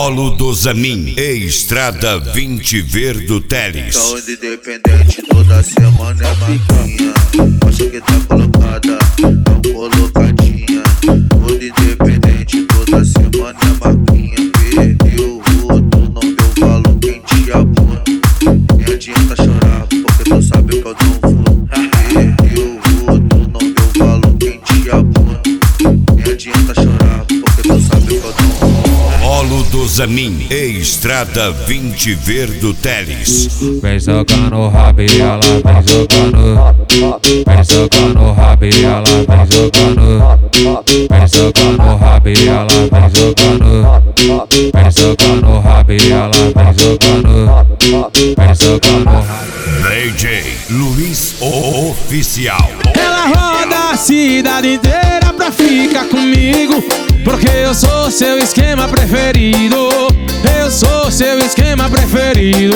Polo do Zamin e Estrada 20 Verdo Teles. Saúde independente, toda semana é maquinha. Acha que tá colocada, tão colocadinha. Toda independente, toda semana é maquinha. Perdeu o outro, não deu valor, quem te abuna. Nem adianta chorar, porque tu sabe que eu não vou. Perdeu o outro, não deu valor, quem te abuna. Nem adianta chorar, porque tu sabe que eu não vou. Polo do Zamin e Estrada 20 Verdo Teles. Vem socando o rabo e ela vem jogando. Vem socando o rabo e ela vem jogando. Vem socando o rabo e ela vem jogando. Vem socando o rabo e ela vem jogando. Vem socando o rabo. DJ Luiz Oficial. Ela roda a cidade inteira pra ficar comigo, porque eu sou seu esquema preferido. Eu sou seu esquema preferido.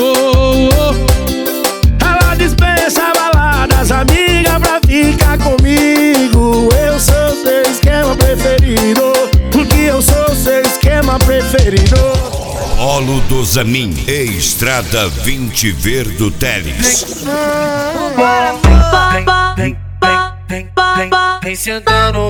Ela dispensa baladas, amiga, pra ficar comigo. Eu sou seu esquema preferido, porque eu sou seu esquema preferido. Polo do Zamin e Estrada 20 Verdo Teles. Vem sentando,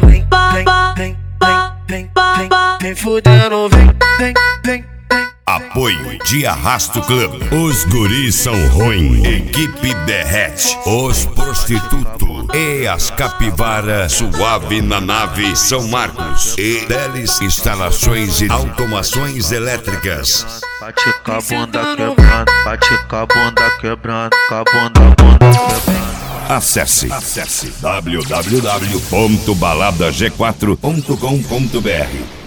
vem fudendo, vem. Apoio de Arrasto Club. Os guris são ruim. Equipe Derrete. Os prostitutos e as capivaras suave na nave São Marcos. E Teles Instalações e Automações Elétricas. Bate com a bunda quebrando, bate com a bunda quebrando, com a bunda quebrando. Acesse www.baladag4.com.br